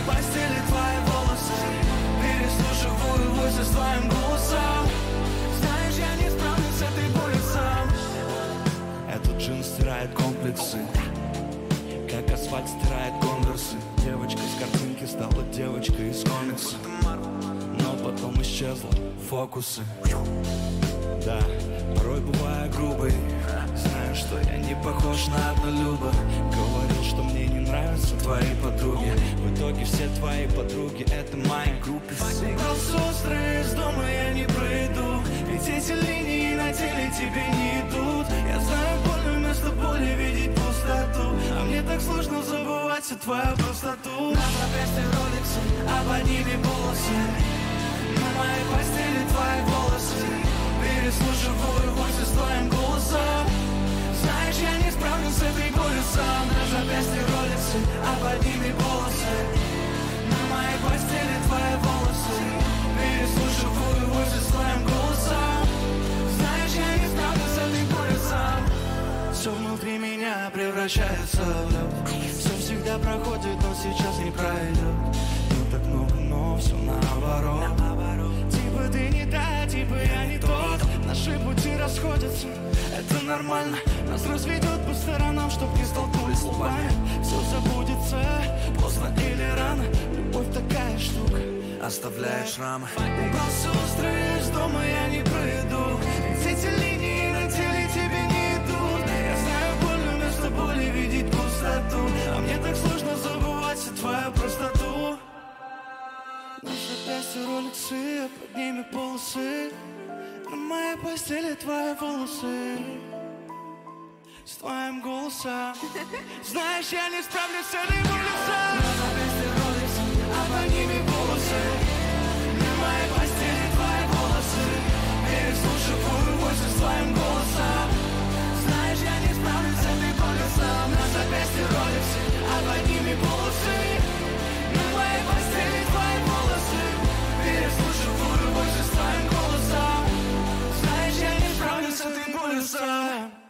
постели твои волосы, переслушиваю войсы с твоим голосом. Знаешь, я не справлюсь с этой болью сам. Этот джин стирает комплексы, как асфальт стирает конверсы. Девочка из картинки стала девочкой из комикса, но потом исчезла фокусы. Да, порой бываю грубый, знаю, что я не похож на однолюба. Говорил, что мне не нравятся твои подруги. В итоге все твои подруги — это мои группы. Вопрос острый, из дома я не пройду, ведь эти линии на теле тебе не идут. Я знаю, больно вместо боли видеть пустоту, а мне так сложно забывать всю твою простоту. На запястье роликсы, а под ними волосы, на моей постели твои волосы, переслушиваю войсы с твоим голосом. Знаешь, я не справлюсь с этой болью сам. На запястье роликсы, а под ними волосы, на моей постели твои волосы, переслушиваю войсы с твоим голосом. Знаешь, я не справлюсь с этой болью сам. Все внутри меня превращается в лед. Все всегда проходит, но сейчас не пройдет. Ну так много, но все наоборот. Типа ты не та, типа я не тот. Наши пути расходятся, это нормально. Нас разведет по сторонам, чтоб не столкнулись лбами. Все забудется, поздно или рано. Любовь такая штука, оставляет шрамы. Вопрос острый, из дома я не пройду, ведь эти линии на теле тебе не идут. Я знаю, больно вместо боли видеть пустоту, а мне так сложно забывать всю твою простоту. На запястье роликсы, а под ними полосы, на моей постели твои волосы с твоим голосом. Знаешь, я не справлюсь с этой болью сам. На запястье роликсы, а под ними волосы, на моей постели твои волосы, переслушиваю войсы с твоим голосом. Знаешь, я не справлюсь с этой болью сам. На запястье роликсы, а под ними волосы, на моей постели твои волосы, переслушиваю войсы с твоим голосом. Знаешь, я не справлюсь с этой болью сам.